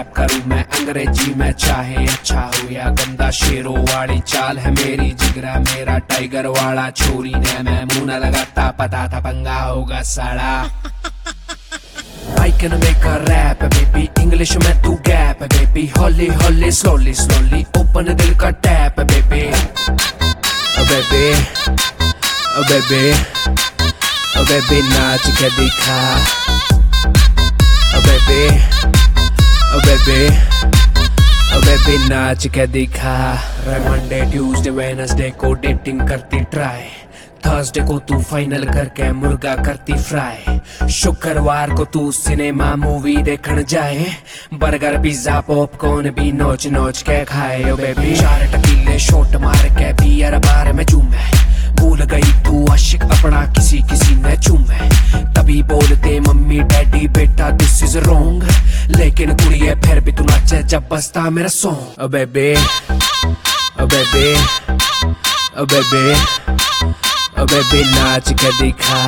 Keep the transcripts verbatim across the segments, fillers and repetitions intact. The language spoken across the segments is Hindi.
रैप करूं मैं अंग्रेजी में, चाहे अच्छा हो या गंदा, शेरों वाली चाल है मेरी, जिगरा मेरा टाइगर वाला, छोरी ने मैं मुंह न लगाता, पता था पंगा होगा साला। I can make a rap baby, English में तू gap baby, hौली हौली slowly slowly, open दिल का tap baby, oh baby, oh baby, oh baby नाच के दिखा, oh baby, oh baby, oh baby नाच के दिखा। मंडे ट्यूसडे वेडनेसडे को डेटिंग करती ट्राई, थर्सडे को तू फाइनल करके मुर्गा करती फ्राई, शुक्रवार को तू सिनेमा मूवी देखने जाए, बर्गर पिज्जा पॉपकॉर्न भी नोच नोच के खाए ओ बेबी, चार टकीले शॉट मार के बियर बार में चूमे, भूल गई तू आशिक अपना किसी किसी ने चूमे, तभी बोलते मम्मी डैडी बेटा दिस इज रॉन्ग, लेकिन कुड़िए फिर भी तू नाचे जब बजता मेरा song. Oh baby oh baby oh baby oh baby नाच के दिखा,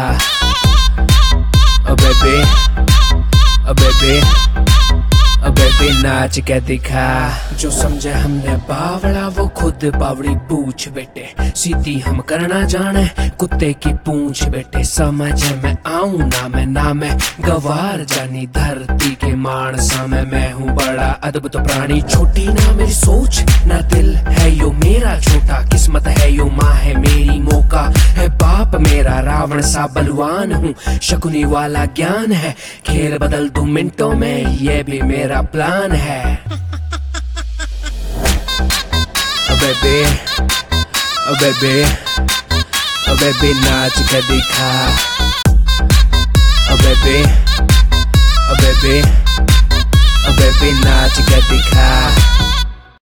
oh baby oh baby oh baby नाच के दिखा। जो समझे हमने बावड़ा वो खुद बावड़ी पूछ बेटे, सीधी हम करना जाने कुत्ते की पूंछ बेटे, समझ में आऊं ना मैं ना मैं गवार जानी, धरती के मानसा में मैं हूँ बड़ा अद्भुत प्राणी, छोटी ना मेरी सोच ना दिल है यो मेरा छोटा, किस्मत है यो माँ है मेरी, मौका है बाप मेरा, रावण सा बलवान हूँ, शकुनी वाला ज्ञान है, खेल बदल दूं मिनटों में ये भी मेरा प्लान है। Oh baby oh baby oh baby नाच के दिखा, oh baby oh baby oh baby नाच के दिखा।